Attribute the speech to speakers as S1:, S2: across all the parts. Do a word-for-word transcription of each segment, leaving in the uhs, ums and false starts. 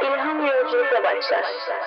S1: İlham yolculukla başlar.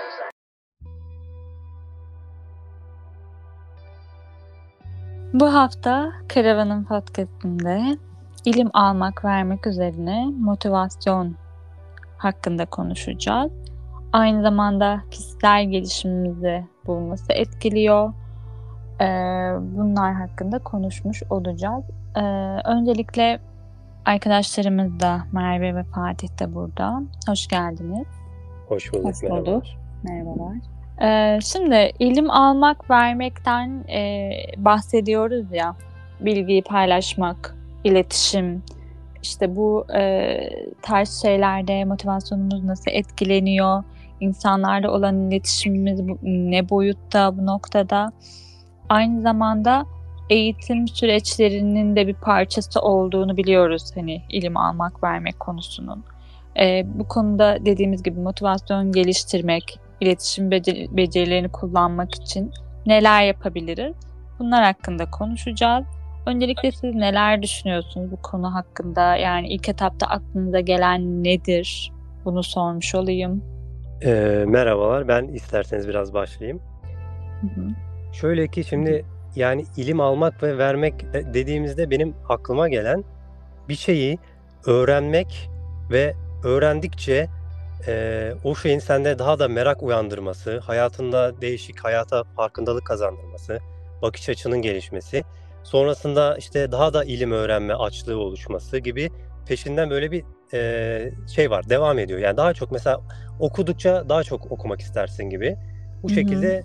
S2: Bu hafta Karavan'ın podcast'inde ilim almak vermek üzerine motivasyon hakkında konuşacağız. Aynı zamanda kişisel gelişimimizi bu nasıl etkiliyor? Ee, bunlar hakkında konuşmuş olacağız. Ee, öncelikle arkadaşlarımız da Merve ve Fatih de burada. Hoş geldiniz.
S3: Hoş bulduk.
S2: Hoş
S3: merhabalar.
S2: bulduk. Merhabalar. Ee, şimdi ilim almak vermekten e, bahsediyoruz ya. Bilgiyi paylaşmak, iletişim. İşte bu e, tarz şeylerde motivasyonumuz nasıl etkileniyor? İnsanlarla olan iletişimimiz bu, ne boyutta bu noktada? Aynı zamanda eğitim süreçlerinin de bir parçası olduğunu biliyoruz. Hani ilim almak vermek konusunun. Ee, bu konuda dediğimiz gibi motivasyon geliştirmek, iletişim becer- becerilerini kullanmak için neler yapabiliriz? Bunlar hakkında konuşacağız. Öncelikle siz neler düşünüyorsunuz bu konu hakkında? Yani ilk etapta aklınıza gelen nedir? Bunu sormuş olayım.
S3: Ee, merhabalar. Ben isterseniz biraz başlayayım.
S2: Hı hı.
S3: Şöyle ki şimdi yani ilim almak ve vermek de- dediğimizde benim aklıma gelen bir şeyi öğrenmek ve öğrendikçe e, o şeyin sende daha da merak uyandırması, hayatında değişik, hayata farkındalık kazandırması, bakış açının gelişmesi, sonrasında işte daha da ilim öğrenme açlığı oluşması gibi peşinden böyle bir e, şey var, devam ediyor. Yani daha çok mesela okudukça daha çok okumak istersin gibi. Bu
S2: Hı hı.
S3: şekilde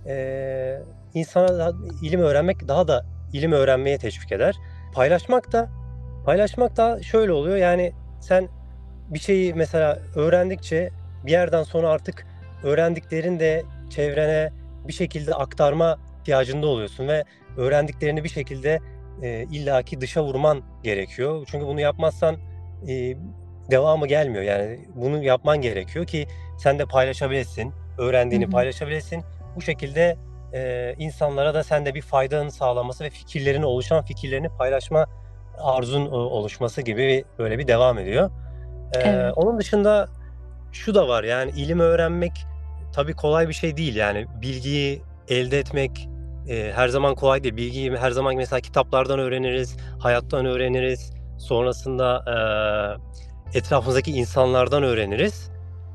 S3: e, insana daha, ilim öğrenmek daha da ilim öğrenmeye teşvik eder. Paylaşmak da paylaşmak da şöyle oluyor. Yani sen bir şeyi mesela öğrendikçe bir yerden sonra artık öğrendiklerin de çevrene bir şekilde aktarma ihtiyacında oluyorsun ve öğrendiklerini bir şekilde e, illaki dışa vurman gerekiyor. Çünkü bunu yapmazsan e, devamı gelmiyor. Yani bunu yapman gerekiyor ki sen de paylaşabilesin,
S2: Hı
S3: öğrendiğini
S2: hı.
S3: paylaşabilesin. Bu şekilde e, insanlara da sen de bir faydanı sağlaması ve fikirlerini, oluşan fikirlerini paylaşma arzun e, oluşması gibi bir, böyle bir devam ediyor. Ee,
S2: Evet.
S3: onun dışında şu da var, yani ilim öğrenmek tabii kolay bir şey değil. Yani bilgiyi elde etmek e, her zaman kolay değil. Bilgiyi her zaman mesela kitaplardan öğreniriz, hayattan öğreniriz. Sonrasında e, etrafımızdaki insanlardan öğreniriz.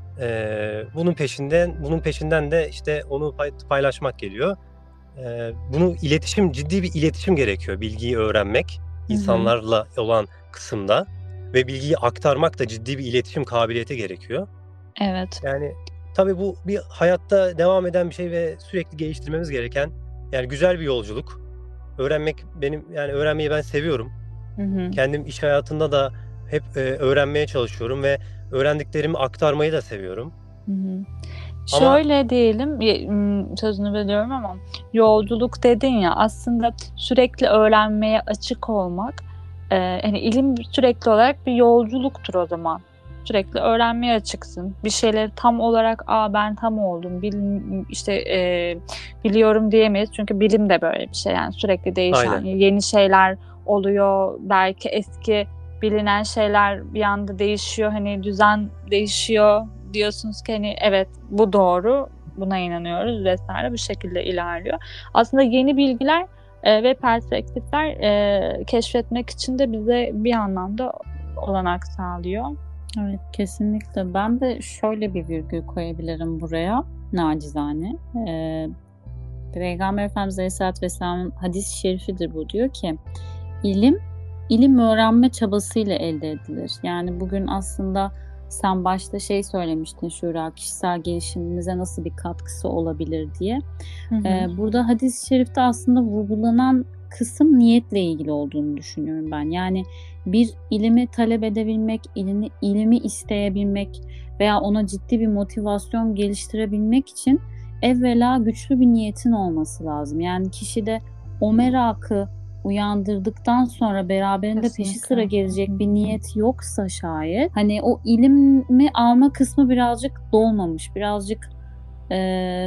S3: E, bunun peşinden bunun peşinden de işte onu pay- paylaşmak geliyor. E, bunu iletişim ciddi bir iletişim gerekiyor. Bilgiyi öğrenmek
S2: Hı hı.
S3: insanlarla olan kısımda ve bilgiyi aktarmak da ciddi bir iletişim kabiliyeti gerekiyor.
S2: Evet.
S3: Yani tabii bu bir hayatta devam eden bir şey ve sürekli geliştirmemiz gereken, yani güzel bir yolculuk. Öğrenmek benim, yani öğrenmeyi ben seviyorum.
S2: Hı hı.
S3: Kendim iş hayatında da hep e, öğrenmeye çalışıyorum ve öğrendiklerimi aktarmayı da seviyorum.
S2: Hı hı.
S3: Ama
S2: Şöyle diyelim, y- m, sözünü bölüyorum ama yolculuk dedin ya, aslında sürekli öğrenmeye açık olmak, e, hani ilim sürekli olarak bir yolculuktur o zaman. Sürekli öğrenmeye açıksın. Bir şeyleri tam olarak, aa ben tam oldum, bil, işte e, biliyorum diyemeyiz çünkü bilim de böyle bir şey, yani sürekli değişen
S3: aynen.
S2: yeni şeyler oluyor. Belki eski bilinen şeyler bir anda değişiyor, hani düzen değişiyor. Diyorsunuz ki hani evet bu doğru, buna inanıyoruz vesaire, bu şekilde ilerliyor. Aslında yeni bilgiler e, ve perspektifler e, keşfetmek için de bize bir anlamda olanak sağlıyor.
S4: Evet, kesinlikle. Ben de şöyle bir virgül koyabilirim buraya, nacizane. Ee, Peygamber Efendimiz Aleyhisselatü Vesselam'ın hadis-i şerifidir bu. Diyor ki, ilim, ilim öğrenme çabasıyla elde edilir. Yani bugün aslında sen başta şey söylemiştin Şura, kişisel gelişimimize nasıl bir katkısı olabilir diye.
S2: Hı hı.
S4: Ee, burada hadis-i şerifte aslında vurgulanan kısım niyetle ilgili olduğunu düşünüyorum ben. Yani bir ilimi talep edebilmek, ilimi, ilimi isteyebilmek veya ona ciddi bir motivasyon geliştirebilmek için evvela güçlü bir niyetin olması lazım. Yani kişide o merakı uyandırdıktan sonra beraberinde peşi
S2: Kesinlikle.
S4: sıra gelecek bir niyet yoksa şayet, hani o ilimi alma kısmı birazcık dolmamış, birazcık e,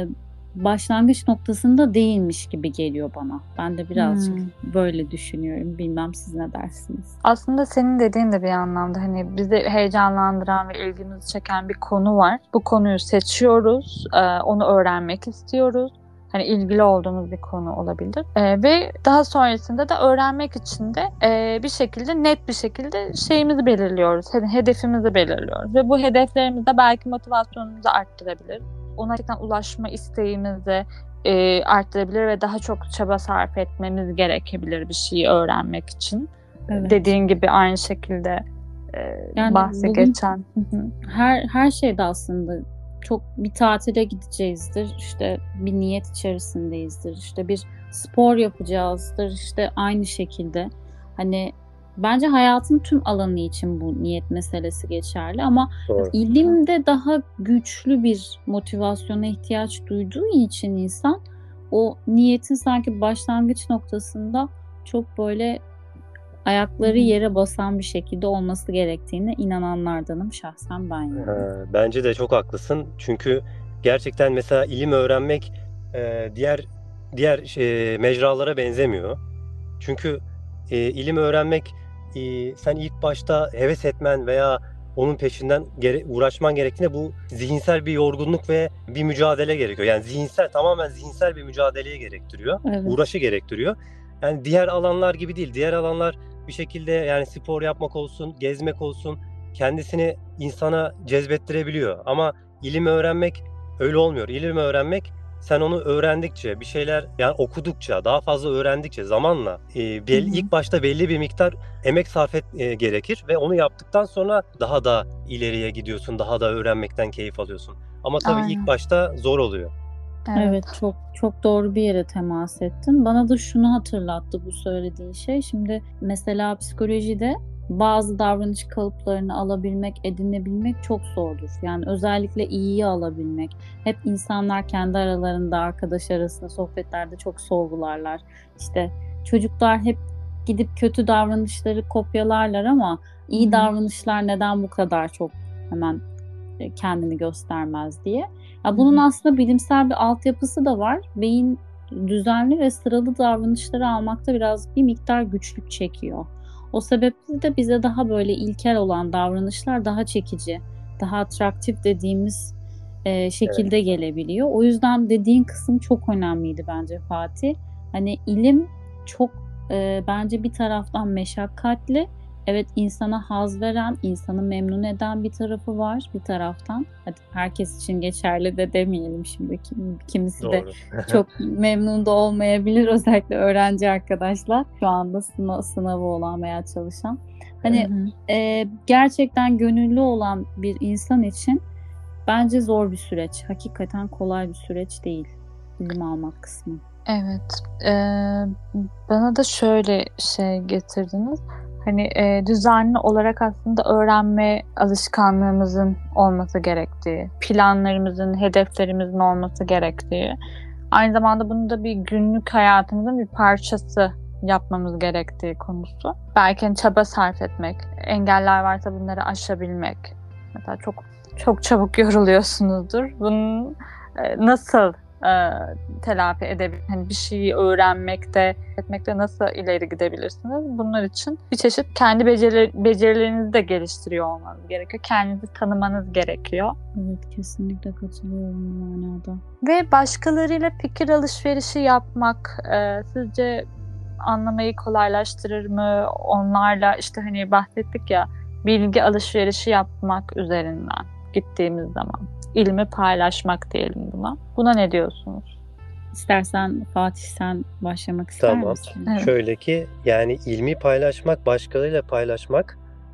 S4: başlangıç noktasında değilmiş gibi geliyor bana. Ben de birazcık
S2: Hmm.
S4: böyle düşünüyorum. Bilmem siz ne dersiniz?
S2: Aslında senin dediğin de bir anlamda hani bizi heyecanlandıran ve ilgimizi çeken bir konu var. Bu konuyu seçiyoruz, e, onu öğrenmek istiyoruz. Hani ilgili olduğumuz bir konu olabilir. E, ve daha sonrasında da öğrenmek için de e, bir şekilde net bir şekilde şeyimizi belirliyoruz. Hani hedefimizi belirliyoruz. Ve bu hedeflerimiz de belki motivasyonumuzu arttırabilir. Ona gerçekten ulaşma isteğimizi e, arttırabilir ve daha çok çaba sarf etmemiz gerekebilir bir şeyi öğrenmek için.
S4: Evet.
S2: Dediğin gibi aynı şekilde e,
S4: Yani
S2: bahsi
S4: bugün
S2: geçen. Hı hı.
S4: her her şeyde aslında çok bir tatile gideceğizdir. İşte bir niyet içerisindeyizdir. İşte bir spor yapacağızdır. İşte aynı şekilde. Hani bence hayatın tüm alanı için bu niyet meselesi geçerli ama
S3: Doğru.
S4: ilimde daha güçlü bir motivasyona ihtiyaç duyduğu için insan o niyetin sanki başlangıç noktasında çok böyle ayakları yere basan bir şekilde olması gerektiğine inananlardanım şahsen ben yani.
S3: Ha, bence de çok haklısın. Çünkü gerçekten mesela ilim öğrenmek e, diğer diğer şey, mecralara benzemiyor. Çünkü e, ilim öğrenmek e, sen ilk başta heves etmen veya onun peşinden gere- uğraşman gerektiğinde bu zihinsel bir yorgunluk ve bir mücadele gerekiyor. Yani zihinsel, tamamen zihinsel bir mücadeleyi gerektiriyor.
S4: Evet.
S3: Uğraşı gerektiriyor. Yani diğer alanlar gibi değil. Diğer alanlar bir şekilde yani spor yapmak olsun, gezmek olsun kendisini insana cezbettirebiliyor. Ama ilim öğrenmek öyle olmuyor. İlim öğrenmek sen onu öğrendikçe, bir şeyler yani okudukça, daha fazla öğrendikçe zamanla e, belli,
S2: Hı hı.
S3: ilk başta belli bir miktar emek sarf et e, gerekir ve onu yaptıktan sonra daha da ileriye gidiyorsun, daha da öğrenmekten keyif alıyorsun. Ama tabii
S2: Aynen.
S3: ilk başta zor oluyor.
S2: Evet.
S4: Evet, çok çok doğru bir yere temas ettin. Bana da şunu hatırlattı bu söylediğin şey. Şimdi mesela psikolojide bazı davranış kalıplarını alabilmek, edinebilmek çok zordur. Yani özellikle iyiyi alabilmek. Hep insanlar kendi aralarında, arkadaş arasında, sohbetlerde çok sorgularlar. İşte çocuklar hep gidip kötü davranışları kopyalarlar ama iyi
S2: Hı hı.
S4: davranışlar neden bu kadar çok hemen e, kendini göstermez diye. Ya
S2: Hı
S4: bunun
S2: hı.
S4: aslında bilimsel bir altyapısı da var. Beyin düzenli ve sıralı davranışları almakta biraz bir miktar güçlük çekiyor. O sebeple de bize daha böyle ilkel olan davranışlar daha çekici, daha atraktif dediğimiz e, şekilde gelebiliyor. O yüzden dediğin kısım çok önemliydi bence Fatih. Hani ilim çok e, bence bir taraftan meşakkatli. Evet, insana haz veren, insanı memnun eden bir tarafı var bir taraftan. Hadi herkes için geçerli de demeyelim şimdi. Kim, kimisi de
S3: Doğru.
S4: çok memnun da olmayabilir. Özellikle öğrenci arkadaşlar. Şu anda sınav, sınavı olan veya çalışan. Hani
S2: Hı hı.
S4: e, gerçekten gönüllü olan bir insan için bence zor bir süreç. Hakikaten kolay bir süreç değil. İlim almak kısmı.
S2: Evet. Ee, bana da şöyle şey getirdiniz. Hani e, düzenli olarak aslında öğrenme alışkanlığımızın olması gerektiği, planlarımızın, hedeflerimizin olması gerektiği, aynı zamanda bunu da bir günlük hayatımızın bir parçası yapmamız gerektiği konusu. Belki hani çaba sarf etmek, engeller varsa bunları aşabilmek. Mesela çok çok çabuk yoruluyorsunuzdur. Bunun e, nasıl e, telafi edebilir? Hani bir şeyi öğrenmekte, etmekte nasıl ileri gidebilirsiniz? Bunlar için bir çeşit kendi beceri, becerilerinizi de geliştiriyor olmanız gerekiyor. Kendinizi tanımanız gerekiyor.
S4: Evet, kesinlikle katılıyorum bu manada.
S2: Ve başkalarıyla fikir alışverişi yapmak e, sizce anlamayı kolaylaştırır mı? Onlarla işte hani bahsettik ya, bilgi alışverişi yapmak üzerinden gittiğimiz zaman. İlmi paylaşmak diyelim buna. Buna ne diyorsunuz?
S4: İstersen Fatih sen başlamak ister
S3: Tamam.
S4: misin?
S2: Evet.
S3: Şöyle ki yani ilmi paylaşmak, başkalarıyla paylaşmak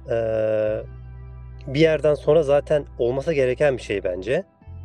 S3: eee, bir yerden sonra zaten olması gereken bir şey bence.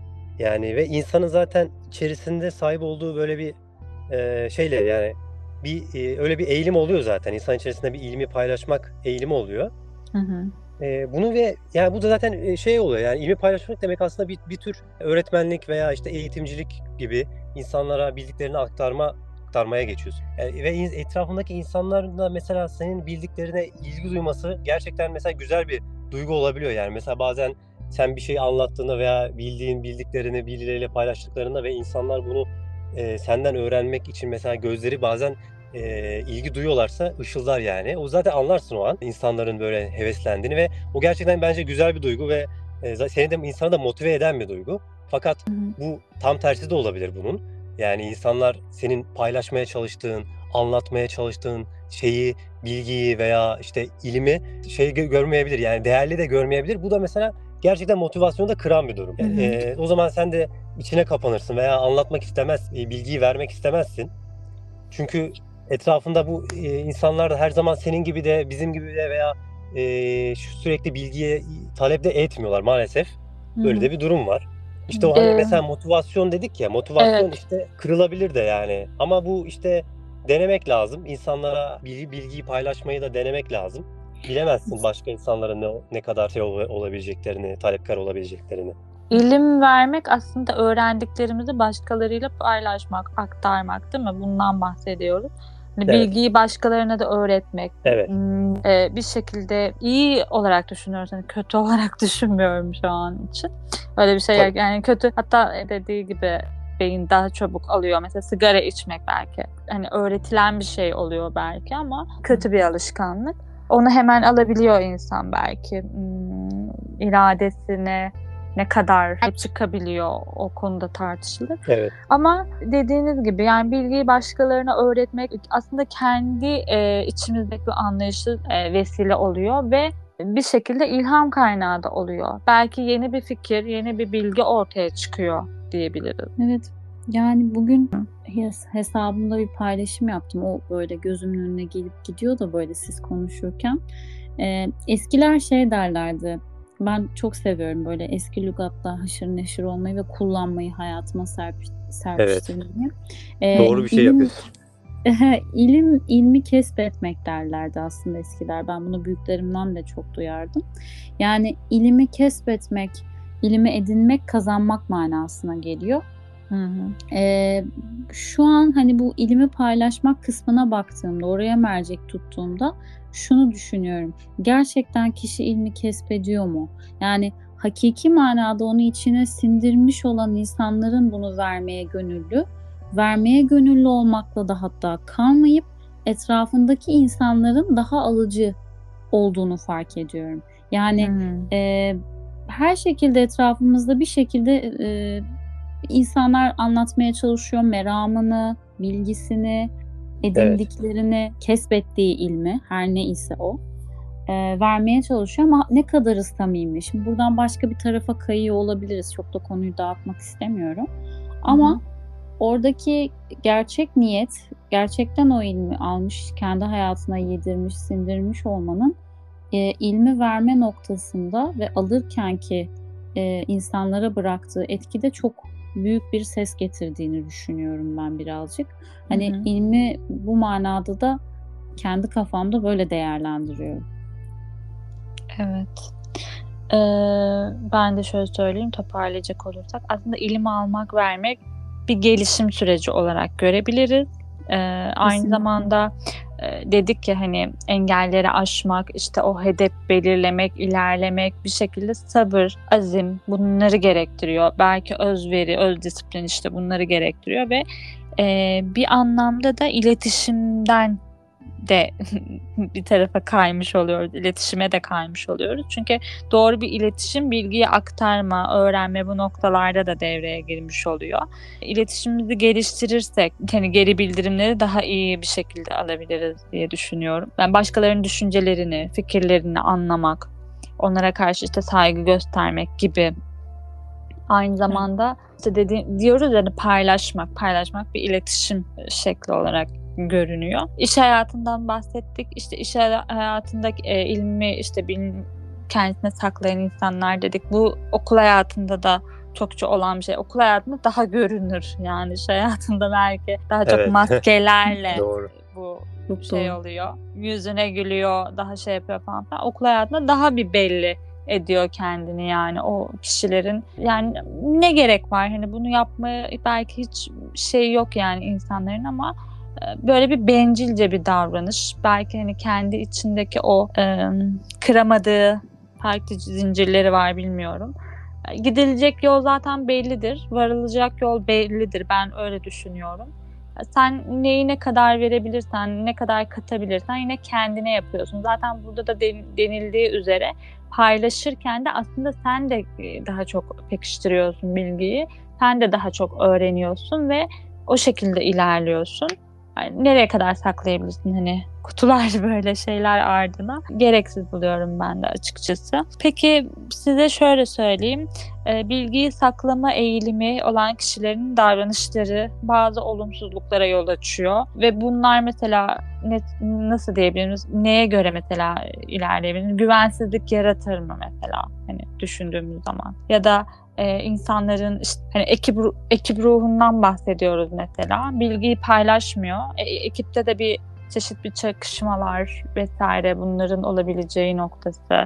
S3: Yani ve insanın zaten içerisinde sahip olduğu böyle bir eee, şeyle yani bir eee, öyle bir eğilim oluyor zaten. İnsan içerisinde bir ilmi paylaşmak eğilimi oluyor.
S4: Hı hı.
S3: Eee, bunu ve yani bu da zaten eee, şey oluyor yani ilmi paylaşmak demek aslında bir, bir tür öğretmenlik veya işte eğitimcilik gibi insanlara bildiklerini aktarma aktarmaya geçiyorsun. Yani ve in- etrafındaki insanların da mesela senin bildiklerine ilgi duyması gerçekten mesela güzel bir duygu olabiliyor. Yani mesela bazen sen bir şey anlattığında veya bildiğin bildiklerini birileriyle paylaştıklarında ve insanlar bunu e, senden öğrenmek için mesela gözleri bazen e, ilgi duyuyorlarsa ışıldar yani. O zaten anlarsın o an insanların böyle heveslendiğini ve o gerçekten bence güzel bir duygu ve e, seni de insanı da motive eden bir duygu. Fakat
S2: Hı hı.
S3: bu tam tersi de olabilir bunun. Yani insanlar senin paylaşmaya çalıştığın, anlatmaya çalıştığın şeyi, bilgiyi veya işte ilmi şey gö- görmeyebilir. Yani değerli de görmeyebilir. Bu da mesela gerçekten motivasyonu da kıran bir durum.
S2: Hı hı.
S3: E, o zaman sen de içine kapanırsın veya anlatmak istemez, e, bilgiyi vermek istemezsin. Çünkü etrafında bu e, insanlar da her zaman senin gibi de bizim gibi de veya e, şu sürekli bilgiye talep de etmiyorlar maalesef.
S2: Hı
S3: Böyle
S2: hı.
S3: de bir durum var. İşte o hani
S2: Ee,
S3: mesela motivasyon dedik ya, motivasyon
S2: evet.
S3: işte kırılabilir de yani. Ama bu işte denemek lazım. İnsanlara bilgi, bilgiyi paylaşmayı da denemek lazım. Bilemezsin başka insanların ne, ne kadar şey ol- olabileceklerini, talepkar olabileceklerini.
S2: İlim vermek aslında öğrendiklerimizi başkalarıyla paylaşmak, aktarmak, değil mi? Bundan bahsediyoruz. Hani
S3: Evet,
S2: bilgiyi başkalarına da öğretmek.
S3: evet.
S2: Hmm, e, bir şekilde iyi olarak düşünüyoruz. Hani kötü olarak düşünmüyorum şu an için. Öyle bir şey
S3: Tabii.
S2: yok. Yani kötü, hatta dediği gibi beyin daha çabuk alıyor. Mesela sigara içmek belki. Hani öğretilen bir şey oluyor belki ama kötü bir alışkanlık. Onu hemen alabiliyor insan belki. Hmm, iradesine ne kadar hep çıkabiliyor, o konuda tartışılır.
S3: Evet.
S2: Ama dediğiniz gibi yani bilgiyi başkalarına öğretmek aslında kendi e, içimizdeki bir anlayışı e, vesile oluyor ve bir şekilde ilham kaynağı da oluyor. Belki yeni bir fikir, yeni bir bilgi ortaya çıkıyor diyebiliriz.
S4: Evet. Yani bugün hes- hesabımda bir paylaşım yaptım. O böyle gözümün önüne gelip gidiyor da böyle siz konuşurken. Ee, eskiler şey derlerdi. Ben çok seviyorum böyle eski lügatla haşır neşir olmayı ve kullanmayı, hayatıma serpiş,
S3: Evet.
S4: serpiştirmeyi. Ee,
S3: Doğru bir şey
S4: ilim,
S3: yapıyorsun.
S4: ilim, ilmi kesbetmek derlerdi aslında eskiler. Ben bunu büyüklerimden de çok duyardım. Yani ilimi kesbetmek, ilimi edinmek, kazanmak manasına geliyor.
S2: Hı hı.
S4: Ee, şu an hani bu ilimi paylaşmak kısmına baktığımda, oraya mercek tuttuğumda şunu düşünüyorum. Gerçekten kişi ilmi kesbediyor mu? Yani hakiki manada onu içine sindirmiş olan insanların bunu vermeye gönüllü, vermeye gönüllü olmakla da hatta kalmayıp etrafındaki insanların daha alıcı olduğunu fark ediyorum. Yani
S2: Hı hı.
S4: e, her şekilde etrafımızda bir şekilde e, insanlar anlatmaya çalışıyor meramını, bilgisini,
S3: Evet.
S4: edindiklerini, kesbettiği ilmi, her ne ise o, e, vermeye çalışıyor ama ne kadarı samimi? Şimdi buradan başka bir tarafa kayıyor olabiliriz. Çok da konuyu dağıtmak istemiyorum. Ama
S2: Hı hı.
S4: oradaki gerçek niyet, gerçekten o ilmi almış, kendi hayatına yedirmiş, sindirmiş olmanın e, ilmi verme noktasında ve alırken ki e, insanlara bıraktığı etkide çok büyük bir ses getirdiğini düşünüyorum ben birazcık. Hani
S2: Hı hı.
S4: ilmi bu manada da kendi kafamda böyle değerlendiriyorum.
S2: Evet. Ee, ben de şöyle söyleyeyim, toparlayacak olursak aslında ilim almak, vermek bir gelişim süreci olarak görebiliriz. Ee, aynı
S4: Kesinlikle.
S2: zamanda e, dedik ki hani engelleri aşmak, işte o hedef belirlemek, ilerlemek, bir şekilde sabır, azim bunları gerektiriyor. Belki özveri, öz disiplin işte bunları gerektiriyor ve e, bir anlamda da iletişimden de bir tarafa kaymış oluyoruz. İletişime de kaymış oluyoruz. Çünkü doğru bir iletişim, bilgiyi aktarma, öğrenme bu noktalarda da devreye girmiş oluyor. İletişimimizi geliştirirsek hani geri bildirimleri daha iyi bir şekilde alabiliriz diye düşünüyorum. Ben başkalarının düşüncelerini, fikirlerini anlamak, onlara karşı işte saygı göstermek gibi. Aynı zamanda işte dedi, diyoruz yani paylaşmak, paylaşmak bir iletişim şekli olarak görünüyor. İş hayatından bahsettik. İşte iş hayatındaki e, ilmi işte bilim, kendisine saklayan insanlar dedik. Bu okul hayatında da çokça olan bir şey. Okul hayatında daha görünür. Yani iş hayatında belki daha çok
S3: Evet.
S2: maskelerle
S3: Doğru.
S2: bu
S4: Çok
S2: şey
S4: doğru.
S2: oluyor. Yüzüne gülüyor, daha şey yapıyor falan. filan. Okul hayatında daha bir belli ediyor kendini yani o kişilerin. Yani ne gerek var hani bunu yapmaya belki hiç şey yok yani insanların ama böyle bir bencilce bir davranış. Belki hani kendi içindeki o e, kıramadığı farklı zincirleri var bilmiyorum. Gidilecek yol zaten bellidir. Varılacak yol bellidir. Ben öyle düşünüyorum. Sen neyi ne kadar verebilirsen, ne kadar katabilirsen yine kendine yapıyorsun. Zaten burada da denildiği üzere paylaşırken de aslında sen de daha çok pekiştiriyorsun bilgiyi. Sen de daha çok öğreniyorsun ve o şekilde ilerliyorsun. Yani nereye kadar saklayabilirsin hani kutular böyle şeyler ardına? Gereksiz buluyorum ben de açıkçası. Peki size şöyle söyleyeyim. Bilgiyi saklama eğilimi olan kişilerin davranışları bazı olumsuzluklara yol açıyor. Ve bunlar mesela ne, nasıl diyebiliriz? Neye göre mesela ilerleyebilir? Güvensizlik yaratır mı mesela? Hani düşündüğümüz zaman. Ya da Ee, insanların işte hani ekip ekip ruhundan bahsediyoruz mesela. Bilgiyi paylaşmıyor. E, ekipte de bir çeşit bir çakışmalar vesaire bunların olabileceği noktası.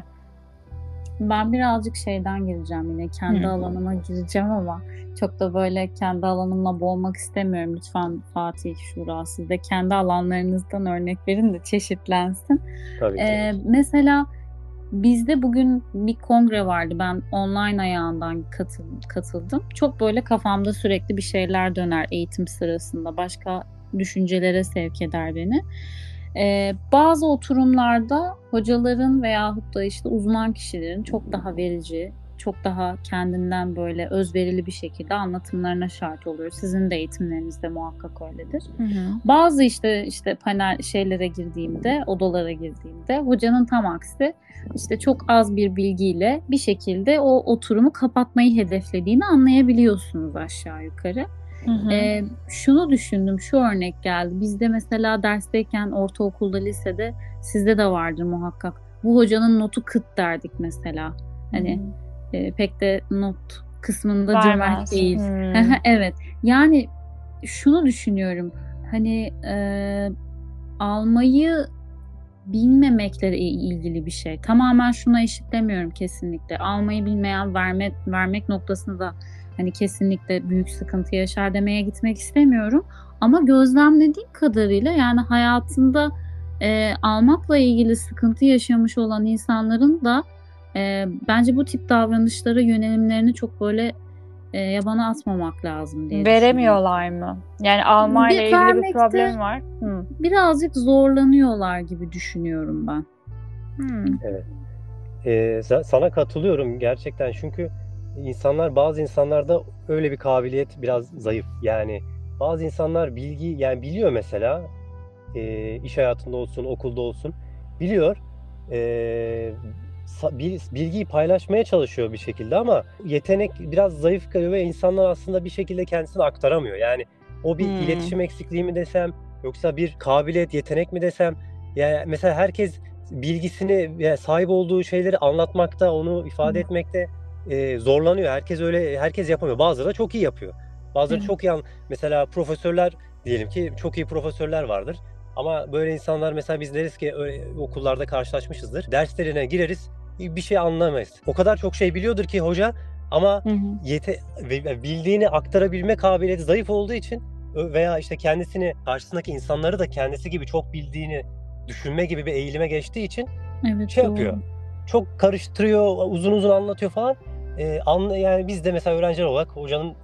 S4: Ben birazcık şeyden gireceğim yine kendi Hı. alanıma gireceğim ama çok da böyle kendi alanımla boğmak istemiyorum. Lütfen Fatih, Şura siz de kendi alanlarınızdan örnek verin de çeşitlensin.
S3: Tabii,
S4: ee,
S3: tabii.
S4: Mesela bizde bugün bir kongre vardı. Ben online ayağından katıl, katıldım. Çok böyle kafamda sürekli bir şeyler döner eğitim sırasında. Başka düşüncelere sevk eder beni. Ee, bazı oturumlarda hocaların veyahut da işte uzman kişilerin çok daha verici, çok daha kendinden böyle özverili bir şekilde anlatımlarına şahit oluyoruz. Sizin de eğitimlerinizde muhakkak öyledir. Hı hı. Bazı işte işte panel şeylere girdiğimde, odalara girdiğimde hocanın tam aksi işte çok az bir bilgiyle bir şekilde o oturumu kapatmayı hedeflediğini anlayabiliyorsunuz aşağı yukarı. Hı hı. Ee, şunu düşündüm, şu örnek geldi. Bizde mesela dersteyken ortaokulda, lisede sizde de vardır muhakkak. Bu hocanın notu kıt derdik mesela. Hani hı. e, pek de not kısmında cömert değil. Evet. Yani şunu düşünüyorum. Hani e, almayı bilmemekle ilgili bir şey. Tamamen şuna eşitlemiyorum kesinlikle. Almayı bilmeyen verme, vermek noktasında da hani kesinlikle büyük sıkıntı yaşar demeye gitmek istemiyorum. Ama gözlemlediğim kadarıyla yani hayatında e, almakla ilgili sıkıntı yaşamış olan insanların da e, bence bu tip davranışlara yönelimlerini çok böyle e, yabana atmamak lazım diye
S2: Veremiyorlar mı? Yani almayla bir, ilgili bir problem var.
S4: Hı. Birazcık zorlanıyorlar gibi düşünüyorum ben.
S3: Hı. Evet. Ee, sana katılıyorum gerçekten çünkü insanlar bazı insanlarda öyle bir kabiliyet biraz zayıf. Yani bazı insanlar bilgi yani biliyor mesela e, iş hayatında olsun okulda olsun biliyor e, bilgiyi paylaşmaya çalışıyor bir şekilde ama yetenek biraz zayıf kalıyor ve insanlar aslında bir şekilde kendisini aktaramıyor. Yani o bir hmm. iletişim eksikliği mi desem yoksa bir kabiliyet yetenek mi desem yani mesela herkes bilgisini yani sahip olduğu şeyleri anlatmakta, onu ifade hmm. etmekte e, zorlanıyor. Herkes öyle herkes yapamıyor. Bazıları da çok iyi yapıyor. Bazıları hmm. çok iyi mesela profesörler diyelim ki çok iyi profesörler vardır. Ama böyle insanlar mesela biz deriz ki okullarda karşılaşmışızdır. Derslerine gireriz bir şey anlamayız. O kadar çok şey biliyordur ki hoca ama hı hı. Yete, bildiğini aktarabilme kabiliyeti zayıf olduğu için veya işte kendisini karşısındaki insanları da kendisi gibi çok bildiğini düşünme gibi bir eğilime geçtiği için evet, şey doğru. yapıyor. Çok karıştırıyor, uzun uzun anlatıyor falan. Ee, anla, yani biz de mesela öğrenciler olarak hocanın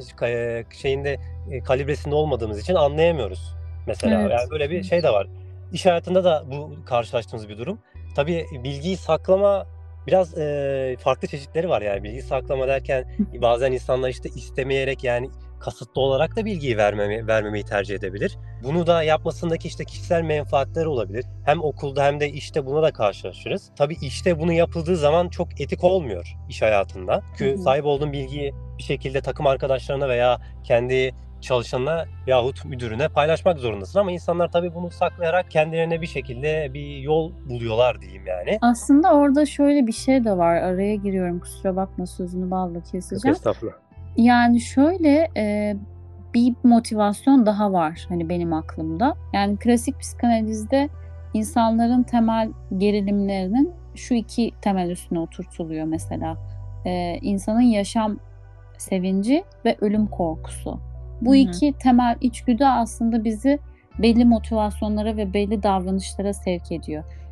S3: şeyinde kalibresinde olmadığımız için anlayamıyoruz. Mesela evet. Yani böyle bir şey de var. İş hayatında da bu karşılaştığımız bir durum. Tabii bilgiyi saklama biraz e, farklı çeşitleri var yani. Bilgiyi saklama derken bazen insanlar işte istemeyerek yani kasıtlı olarak da bilgiyi vermemi, vermemeyi tercih edebilir. Bunu da yapmasındaki işte kişisel menfaatleri olabilir. Hem okulda hem de işte buna da karşılaşırız. Tabii işte bunu yapıldığı zaman çok etik olmuyor iş hayatında. Çünkü sahip olduğun bilgiyi bir şekilde takım arkadaşlarına veya kendi çalışanına yahut müdürüne paylaşmak zorundasın ama insanlar tabii bunu saklayarak kendilerine bir şekilde bir yol buluyorlar diyeyim yani.
S4: Aslında orada şöyle bir şey de var. Araya giriyorum, kusura bakma, sözünü balla keseceğim.
S3: Estağfurullah.
S4: Yani şöyle e, bir motivasyon daha var hani benim aklımda. Yani klasik psikanalizde insanların temel gerilimlerinin şu iki temel üstüne oturtuluyor mesela. E, insanın yaşam sevinci ve ölüm korkusu. Bu Hı-hı. iki temel içgüdü aslında bizi belli motivasyonlara ve belli davranışlara sevk ediyor.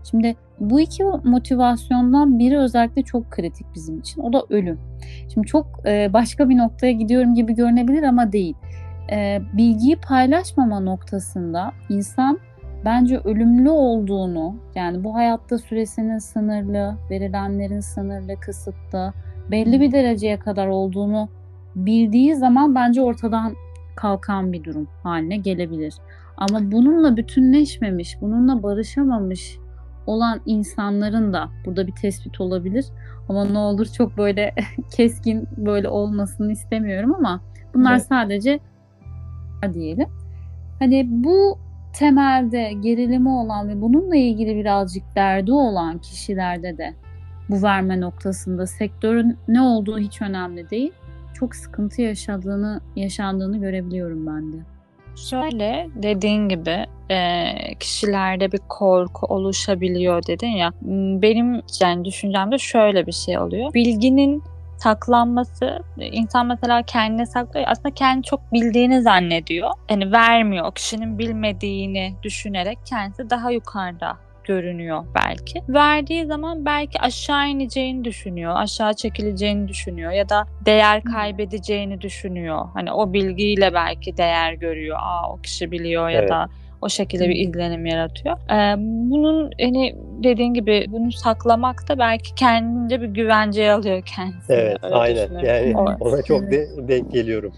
S4: Şimdi bu iki motivasyondan biri özellikle çok kritik bizim için. O da ölüm. Şimdi çok e, başka bir noktaya gidiyorum gibi görünebilir ama değil. E, bilgiyi paylaşmama noktasında insan bence ölümlü olduğunu, yani bu hayatta süresinin sınırlı, verilenlerin sınırlı, kısıtlı, belli bir dereceye kadar olduğunu bildiği zaman bence ortadan kalkan bir durum haline gelebilir. Ama bununla bütünleşmemiş, bununla barışamamış olan insanların da burada bir tespit olabilir. Ama ne olur çok böyle keskin böyle olmasını istemiyorum ama bunlar evet. Sadece diyelim. Hani bu temelde gerilimi olan ve bununla ilgili birazcık derdi olan kişilerde de bu verme noktasında sektörün ne olduğu hiç önemli değil. Çok sıkıntı yaşadığını yaşandığını görebiliyorum ben de.
S2: Şöyle dediğin gibi e, kişilerde bir korku oluşabiliyor dedin ya. Benim yani düşüncemde şöyle bir şey oluyor. Bilginin saklanması, insan mesela kendine saklıyor. Aslında kendi çok bildiğini zannediyor. Yani vermiyor. O kişinin bilmediğini düşünerek kendisi daha yukarıda görünüyor belki. Verdiği zaman belki aşağı ineceğini düşünüyor, aşağı çekileceğini düşünüyor ya da değer kaybedeceğini düşünüyor. Hani o bilgiyle belki değer görüyor. Aa, o kişi biliyor ya evet. da o şekilde bir izlenim yaratıyor. Ee, bunun hani dediğin gibi bunu saklamak da belki kendince bir güvenceye alıyor kendisini.
S3: Evet, aynen. Yani o, ona çok evet. de, denk geliyorum.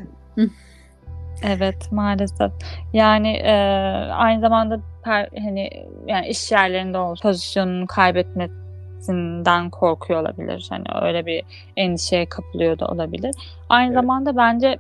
S2: Evet, maalesef. Yani e, aynı zamanda per, hani yani iş yerlerinde o pozisyonunu kaybetmesinden korkuyor olabilir. Hani öyle bir endişeye kapılıyor da olabilir. Aynı evet. zamanda bence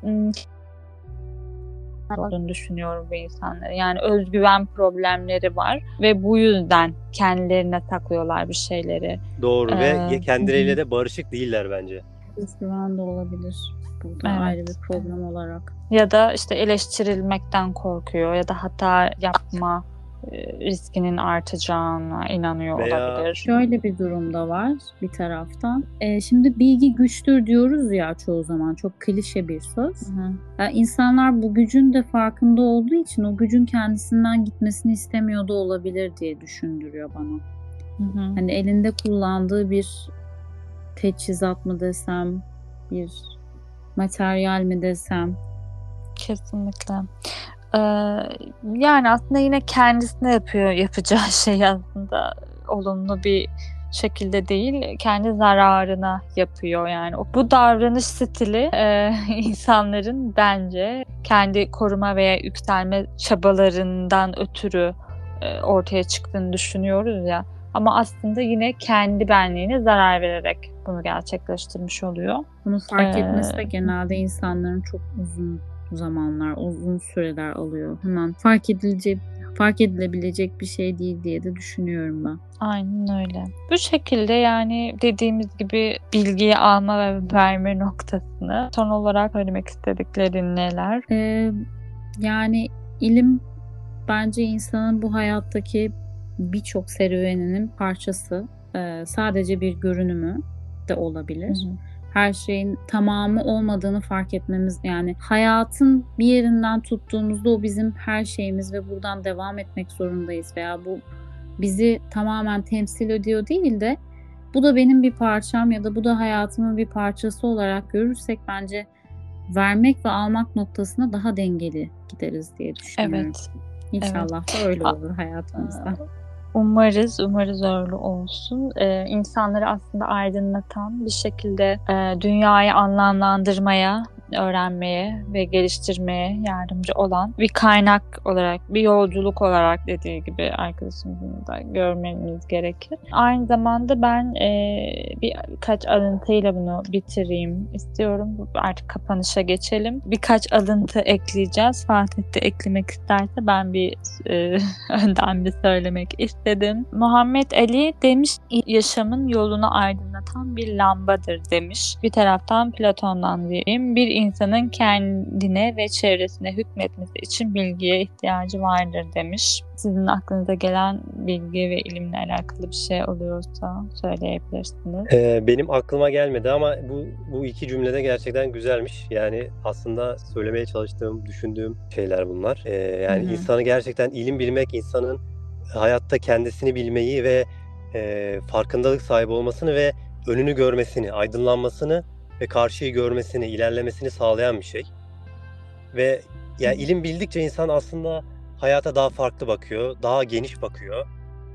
S2: olduğunu düşünüyorum bu insanları. Yani özgüven problemleri var ve bu yüzden kendilerine saklıyorlar bir şeyleri.
S3: Doğru ee, ve kendileriyle de barışık değiller bence.
S4: Özgüven de olabilir. Burada evet. ayrı bir problem olarak.
S2: Ya da işte eleştirilmekten korkuyor ya da hata yapma riskinin artacağına inanıyor Veya... olabilir.
S4: Şöyle bir durumda var bir taraftan. Ee, şimdi bilgi güçtür diyoruz ya çoğu zaman. Çok klişe bir söz. Hı hı. Yani insanlar bu gücün de farkında olduğu için o gücün kendisinden gitmesini istemiyor da olabilir diye düşündürüyor bana. Hı hı. Hani elinde kullandığı bir teçhizat mı desem, bir materyal mi desem.
S2: Kesinlikle. Ee, yani aslında yine kendisine yapıyor yapacağı şey aslında olumlu bir şekilde değil, kendi zararına yapıyor yani. Bu davranış stili e, insanların bence kendi koruma veya yükselme çabalarından ötürü e, ortaya çıktığını düşünüyoruz ya. Ama aslında yine kendi benliğine zarar vererek bunu gerçekleştirmiş oluyor.
S4: Bunu fark ee, etmesi de genelde insanların çok uzun zamanlar, uzun süreler alıyor. Hemen fark edilecek, fark edilebilecek bir şey değil diye de düşünüyorum ben.
S2: Aynen öyle. Bu şekilde yani dediğimiz gibi bilgiyi alma ve verme noktasını son olarak söylemek istediklerin neler?
S4: Ee, yani ilim bence insanın bu hayattaki birçok serüveninin parçası. Ee, sadece bir görünümü de olabilir. Hı hı. Her şeyin tamamı olmadığını fark etmemiz, yani hayatın bir yerinden tuttuğumuzda o bizim her şeyimiz ve buradan devam etmek zorundayız veya bu bizi tamamen temsil ediyor değil de bu da benim bir parçam ya da bu da hayatımın bir parçası olarak görürsek bence vermek ve almak noktasına daha dengeli gideriz diye düşünüyorum. Evet. İnşallah evet. da öyle olur hayatımızda.
S2: Umarız, umarız öyle olsun. Ee, insanları aslında aydınlatan bir şekilde e, dünyayı anlamlandırmaya, öğrenmeye ve geliştirmeye yardımcı olan bir kaynak olarak, bir yolculuk olarak dediği gibi arkadaşımızın da görmemiz gerekir. Aynı zamanda ben e, birkaç alıntıyla bunu bitireyim istiyorum. Artık kapanışa geçelim. Birkaç alıntı ekleyeceğiz. Fatih de eklemek isterse ben bir e, önden bir söylemek istedim. Muhammed Ali demiş, yaşamın yolunu aydınlatan bir lambadır demiş. Bir taraftan Platon'dan diyeyim. Bir insanın kendine ve çevresine hükmetmesi için bilgiye ihtiyacı vardır demiş. Sizin aklınıza gelen bilgi ve ilimle alakalı bir şey oluyorsa söyleyebilirsiniz.
S3: Ee, benim aklıma gelmedi ama bu bu iki cümlede gerçekten güzelmiş. Yani aslında söylemeye çalıştığım, düşündüğüm şeyler bunlar. Ee, yani Hı-hı. insanı gerçekten ilim bilmek insanın hayatta kendisini bilmeyi ve e, farkındalık sahibi olmasını ve önünü görmesini, aydınlanmasını ve karşıyı görmesini, ilerlemesini sağlayan bir şey. Ve yani ilim bildikçe insan aslında hayata daha farklı bakıyor, daha geniş bakıyor.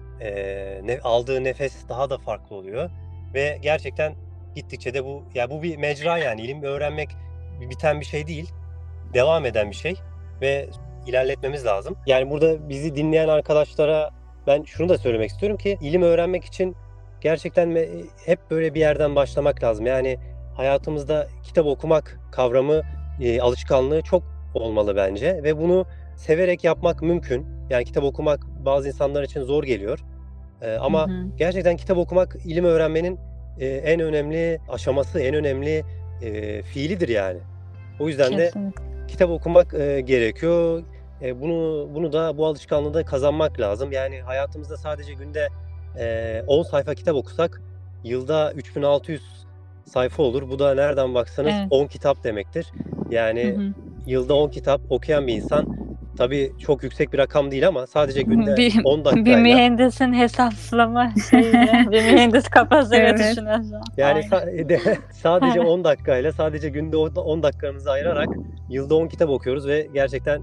S3: Ee, ne, aldığı nefes daha da farklı oluyor ve gerçekten gittikçe de bu, ya bu bir mecra, yani ilim öğrenmek biten bir şey değil, devam eden bir şey ve ilerletmemiz lazım. Yani burada bizi dinleyen arkadaşlara ben şunu da söylemek istiyorum ki ilim öğrenmek için gerçekten hep böyle bir yerden başlamak lazım. Yani hayatımızda kitap okumak kavramı, e, alışkanlığı çok olmalı bence ve bunu severek yapmak mümkün. Yani kitap okumak bazı insanlar için zor geliyor. Ee, ama
S4: Hı hı.
S3: gerçekten kitap okumak ilim öğrenmenin e, en önemli aşaması, en önemli e, fiilidir yani. O yüzden de
S2: Kesinlikle.
S3: kitap okumak e, gerekiyor. E, bunu bunu da bu alışkanlığı da kazanmak lazım. Yani hayatımızda sadece günde e, on sayfa kitap okusak yılda üç bin altı yüz sayfa olur. Bu da nereden baksanız
S2: Evet.
S3: on kitap demektir. Yani
S2: Hı hı.
S3: yılda on kitap okuyan bir insan, tabii çok yüksek bir rakam değil ama sadece günde
S2: Bir,
S3: on
S2: bir
S3: dakikayla,
S2: mühendisin hesaplama şeyiyle, bir mühendis kafasıyla
S4: Evet.
S2: düşünüyorsun.
S3: yani
S2: Aynen.
S3: sa- de- sadece
S2: Evet.
S3: on dakikayla, sadece günde on dakikamızı ayırarak yılda on kitap okuyoruz ve gerçekten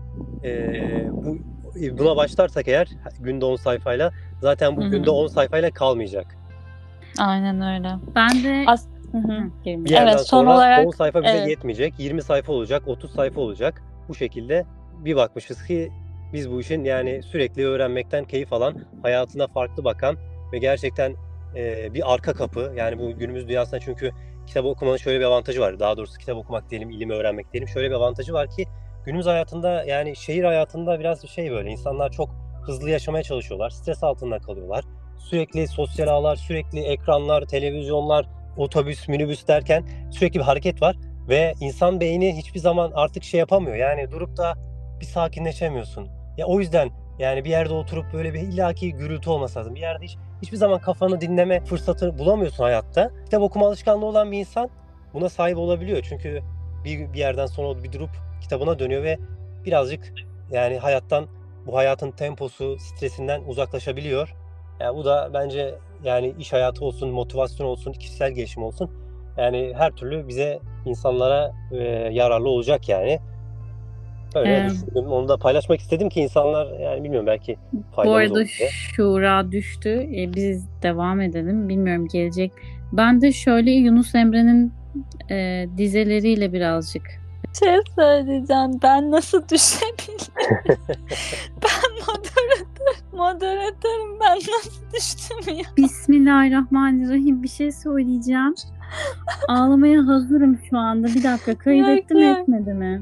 S3: e, bu buna başlarsak eğer günde on sayfayla, zaten bu
S2: Hı hı.
S3: günde on sayfayla kalmayacak.
S2: Aynen öyle.
S4: Ben de
S2: As Hı hı.
S4: Hı, gireyim.
S3: Bir yerden
S2: Evet, son
S3: sonra
S2: olarak
S3: on sayfa bize
S2: evet.
S3: yetmeyecek. yirmi sayfa olacak, otuz sayfa olacak. Bu şekilde bir bakmışız ki biz bu işin yani sürekli öğrenmekten keyif alan, hayatına farklı bakan ve gerçekten e, bir arka kapı. Yani bu günümüz dünyasında, çünkü kitap okumanın şöyle bir avantajı var. Daha doğrusu kitap okumak diyelim, ilim öğrenmek diyelim. Şöyle bir avantajı var ki günümüz hayatında, yani şehir hayatında biraz bir şey böyle. İnsanlar çok hızlı yaşamaya çalışıyorlar. Stres altında kalıyorlar. Sürekli sosyal ağlar, sürekli ekranlar, televizyonlar, otobüs, minibüs derken sürekli bir hareket var ve insan beyni hiçbir zaman artık şey yapamıyor. Yani durup da bir sakinleşemiyorsun. Ya o yüzden yani bir yerde oturup böyle bir illaki gürültü olması lazım. Bir yerde hiç hiçbir zaman kafanı dinleme fırsatı bulamıyorsun hayatta. Kitap okuma alışkanlığı olan bir insan buna sahip olabiliyor. Çünkü bir, bir yerden sonra bir durup kitabına dönüyor ve birazcık yani hayattan, bu hayatın temposu, stresinden uzaklaşabiliyor. Yani bu da bence yani iş hayatı olsun, motivasyon olsun, kişisel gelişim olsun, yani her türlü bize, insanlara e, yararlı olacak yani. Öyle
S4: Ee,
S3: düşündüm. Onu da paylaşmak istedim ki insanlar, yani bilmiyorum, belki
S4: Bu
S3: faydamız
S4: arada
S3: olur diye.
S4: Şura düştü. Ee, biz devam edelim. Bilmiyorum gelecek. Ben de şöyle Yunus Emre'nin e, dizeleriyle birazcık.
S2: Şey söyleyeceğim. Ben nasıl düşebilirim? Ben moderatör, moderatörüm. Ben nasıl düştüm ya?
S4: Bismillahirrahmanirrahim. Bir şey söyleyeceğim. Ağlamaya hazırım şu anda. Bir dakika, kaydetti mi
S2: Yok, yok.
S4: etmedi mi?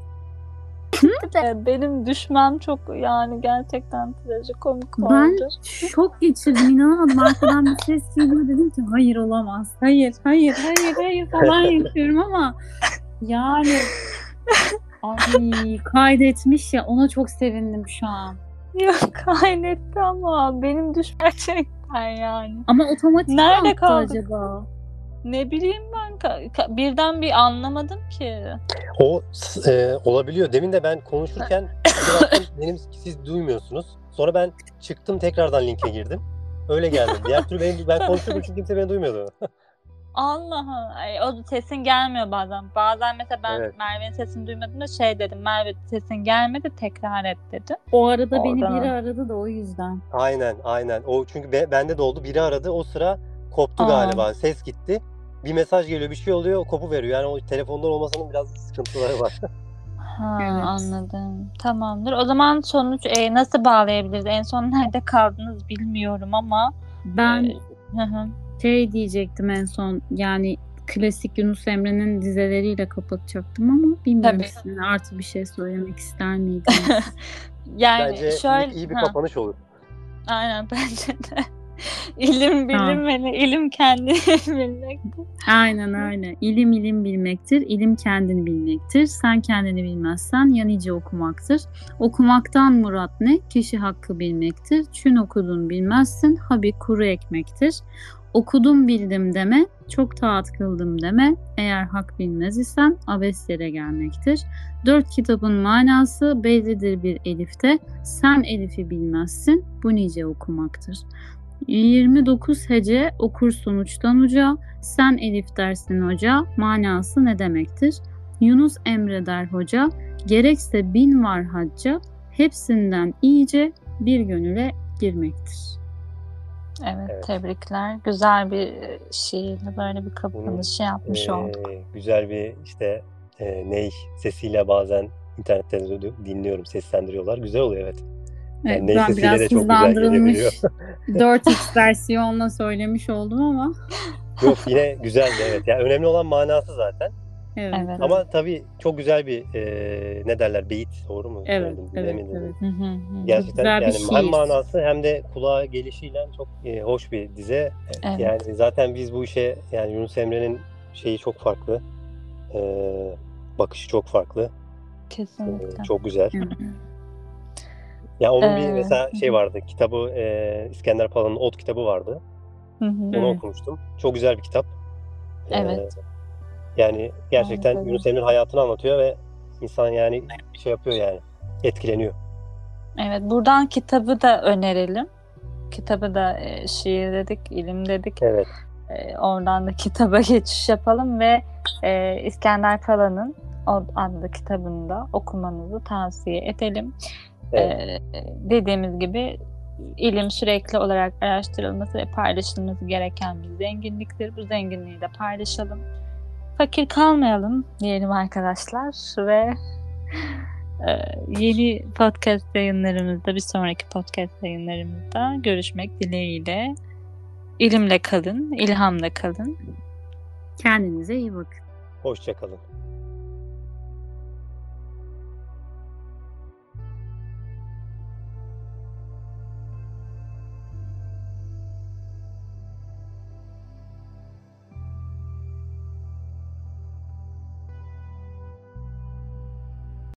S2: Ee, Benim düşmem çok yani gerçekten trajikomik
S4: Ben
S2: oldu.
S4: şok geçirdim, inanamadım. Arkadan bir ses geliyor, dedim ki hayır olamaz. Hayır, hayır, hayır, hayır falan yapıyorum ama yani ay kaydetmiş ya, ona çok sevindim şu an.
S2: Yok, kaynetti ama benim düşmem gerçekten yani.
S4: Ama otomatik mi
S2: Nerede
S4: attı
S2: kaldık?
S4: acaba?
S2: Ne bileyim ben, ka- ka- birden bir anlamadım ki.
S3: O e, olabiliyor. Demin de ben konuşurken bir baktım, benim siz duymuyorsunuz. Sonra ben çıktım, tekrardan linke girdim. Öyle geldim. Diğer türlü benim, ben konuşuyordum çünkü kimse beni duymuyordu.
S2: Allah'ım, ay, o sesin gelmiyor bazen. Bazen mesela ben
S3: Evet.
S2: Merve'nin sesini duymadığımda şey dedim, Merve sesin gelmedi, tekrar et dedim.
S4: O arada beni
S2: Oradan.
S4: biri aradı da o yüzden.
S3: Aynen, aynen. O çünkü be, bende de oldu. Biri aradı. O sıra koptu
S2: Aa.
S3: galiba. Ses gitti. Bir mesaj geliyor, bir şey oluyor, kopu veriyor. Yani o telefondan olmasının biraz sıkıntıları var.
S2: Ha,
S4: Evet.
S2: anladım. Tamamdır. O zaman sonuç e, nasıl bağlayabiliriz? En son nerede kaldınız bilmiyorum ama.
S4: Ben
S2: e, hı hı.
S4: şey diyecektim en son, yani klasik Yunus Emre'nin dizeleriyle kapatacaktım ama bilmiyorum,
S2: Tabii.
S4: sizin artı bir şey söylemek ister miydiniz?
S2: Yani
S3: Bence
S2: şöyle,
S3: iyi, iyi bir
S2: ha,
S3: kapanış olur.
S2: aynen bence de. İlim bilim
S4: Tamam.
S2: ve ilim kendini bilmektir.
S4: Aynen öyle. İlim ilim bilmektir. İlim kendini bilmektir. Sen kendini bilmezsen yan iyice okumaktır. Okumaktan murat ne? Kişi hakkı bilmektir. Çün okudun bilmezsin. Habi kuru ekmektir. Okudum bildim deme, çok taat kıldım deme, eğer hak bilmez isen abes yere gelmektir. Dört kitabın manası bellidir bir elifte, sen elifi bilmezsin, bu nice okumaktır. yirmi dokuz hece okursun uçtan uca, sen elif dersin hoca, manası ne demektir? Yunus Emre der hoca, gerekse bin var hacca, hepsinden iyice bir gönüle girmektir.
S2: Evet,
S3: Evet.
S2: tebrikler. Güzel bir şiirle böyle bir kapanışı yapmış
S3: Ee,
S2: olduk.
S3: güzel bir işte e, ney sesiyle bazen internette de dinliyorum, seslendiriyorlar. Güzel oluyor evet. Yani
S4: Evet,
S3: ney
S4: ben
S3: sesiyle
S4: biraz
S3: de çok güzel gelebiliyor.
S4: hızlandırılmış dört x versiyonla söylemiş oldum ama.
S3: Yok yine güzeldi evet. Yani önemli olan manası zaten.
S4: Evet,
S2: Evet.
S4: evet.
S3: Ama tabii çok güzel bir e, ne derler beyit, doğru mu
S4: Evet,
S3: söyledim
S4: evet,
S3: bilemedim.
S4: evet.
S2: Hı hı hı.
S3: Gerçekten
S4: Güzel bir
S3: yani hem
S4: şiir.
S3: manası hem de kulağa gelişiyle çok e, hoş bir dize.
S2: Evet.
S3: Yani zaten biz bu işe yani Yunus Emre'nin şeyi çok farklı. E, bakışı çok farklı.
S2: Kesinlikle.
S3: E, çok güzel.
S4: Evet.
S3: Ya onun
S2: Ee,
S3: bir mesela
S2: hı
S3: şey
S2: hı.
S3: vardı. Kitabı e, İskender Pala'nın Ot kitabı vardı.
S2: Hı hı.
S3: Onu
S4: Evet.
S3: okumuştum. Çok güzel bir kitap. E,
S2: Evet.
S3: yani gerçekten
S2: Bence de.
S3: Yunus Emre'nin hayatını anlatıyor ve insan yani şey yapıyor yani etkileniyor.
S2: Evet, buradan kitabı da önerelim. Kitabı da e, şiir dedik, ilim dedik.
S3: Evet.
S2: E, oradan da kitaba geçiş yapalım ve e, İskender Pala'nın o adlı kitabını da okumanızı tavsiye edelim.
S3: Evet.
S2: E, dediğimiz gibi ilim sürekli olarak araştırılması ve paylaşılması gereken bir zenginliktir. Bu zenginliği de paylaşalım. Fakir kalmayalım diyelim arkadaşlar ve e, yeni podcast yayınlarımızda, bir sonraki podcast yayınlarımızda görüşmek dileğiyle. İlimle kalın, ilhamla kalın.
S4: Kendinize iyi bakın.
S3: Hoşça kalın.